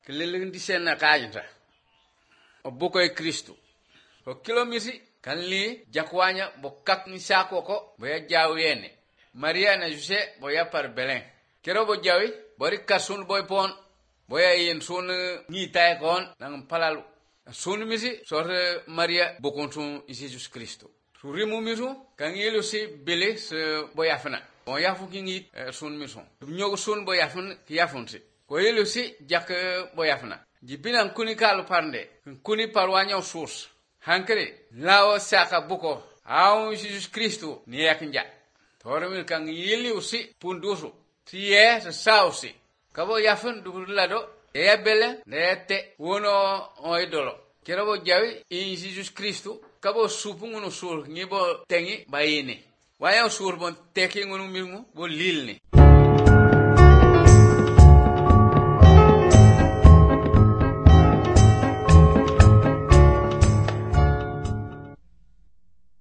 Kelelin di sen na kajta. O bukoy Kristo. O kilomisi kan li jakwanya bokak ni sako ko boya jawiyene. Maria na Jose boya par Belen. Kero bo jawi bori kasun boy pon boya yen sun ni tay kon nang palalu. Sun misi sorte Maria bokon sun Jesus Kristo. Surimu misu kan yelo si bele se boya fana. On yafu kingi sun misu. Nyogo sun boya fun yafun si. Ko yelo si jak boya fana. Jibina kuni kalu pande. Kuni parwanya sus. Hankere lao saka buko. Au Jesus Kristo ni yakinja. Toromil kan yeli usi pundusu. Tiye se sausi. Kabo yafun dugulado. Eya bele nete wono oidolo. Kerabo jawi in Jesus Kristo. Kabo supu ngono sur ngibo tengi bayini. Waya sur bon teki ngono milmu bo lilni.